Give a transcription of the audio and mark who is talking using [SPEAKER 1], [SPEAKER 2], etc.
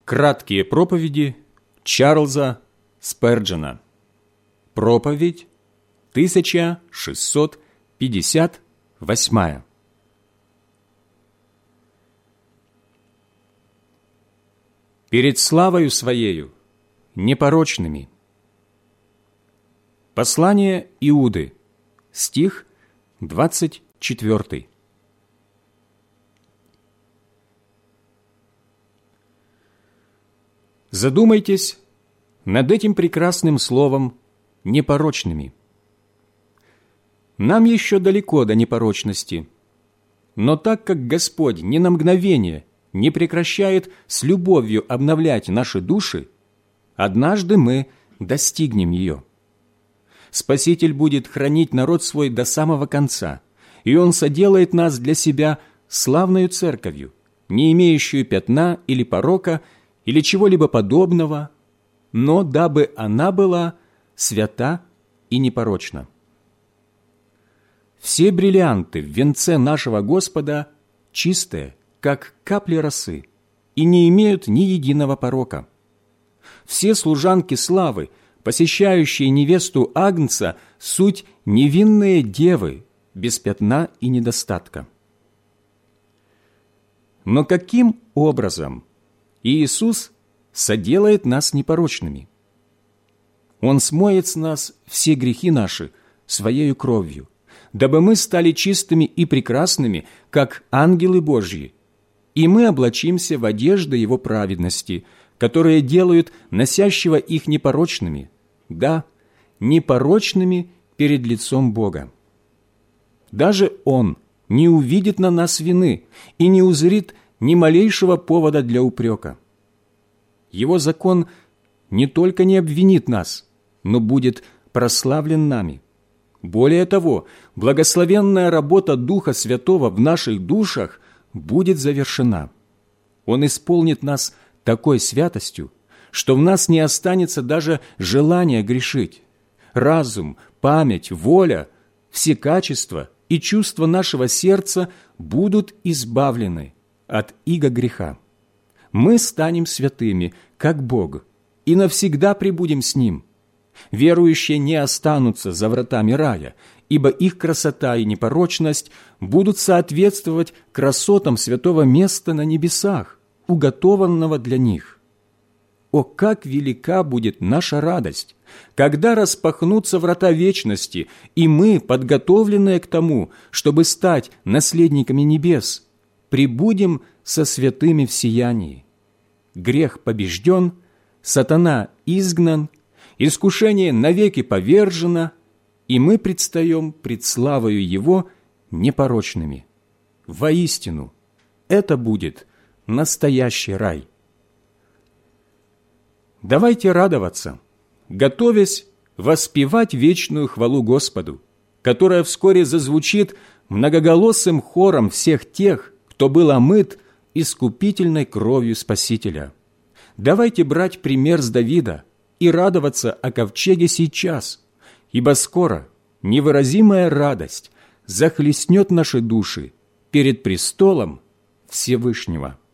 [SPEAKER 1] Краткие проповеди Чарльза Сперджена. Проповедь 1658. Перед славою Своею непорочными. Послание Иуды, стих 24. Задумайтесь над этим прекрасным словом «непорочными». Нам еще далеко до непорочности, но так как Господь ни на мгновение не прекращает с любовью обновлять наши души, однажды мы достигнем ее. Спаситель будет хранить народ свой до самого конца, и Он соделает нас для себя славною церковью, не имеющую пятна или порока, или чего-либо подобного, но дабы она была свята и непорочна. Все бриллианты в венце нашего Господа чистые, как капли росы, и не имеют ни единого порока. Все служанки славы, посещающие невесту Агнца, суть невинные девы, без пятна и недостатка. Но каким образом Иисус соделает нас непорочными? Он смоет с нас все грехи наши Своею кровью, дабы мы стали чистыми и прекрасными, как ангелы Божьи, и мы облачимся в одежды Его праведности, которые делают носящего их непорочными, да, непорочными перед лицом Бога. Даже Он не увидит на нас вины и не узрит ни малейшего повода для упрека. Его закон не только не обвинит нас, но будет прославлен нами. Более того, благословенная работа Духа Святого в наших душах будет завершена. Он исполнит нас такой святостью, что в нас не останется даже желания грешить. Разум, память, воля, все качества и чувства нашего сердца будут избавлены от ига греха. Мы станем святыми, как Бог, и навсегда пребудем с Ним. Верующие не останутся за вратами рая, ибо их красота и непорочность будут соответствовать красотам святого места на небесах, уготованного для них. О, как велика будет наша радость, когда распахнутся врата вечности, и мы, подготовленные к тому, чтобы стать наследниками небес, пребудем со святыми в сиянии. Грех побежден, сатана изгнан, искушение навеки повержено, и мы предстаем пред славою Его непорочными. Воистину, это будет настоящий рай. Давайте радоваться, готовясь воспевать вечную хвалу Господу, которая вскоре зазвучит многоголосым хором всех тех, кто был омыт искупительной кровью Спасителя. Давайте брать пример с Давида и радоваться о ковчеге сейчас, ибо скоро невыразимая радость захлестнет наши души перед престолом Всевышнего.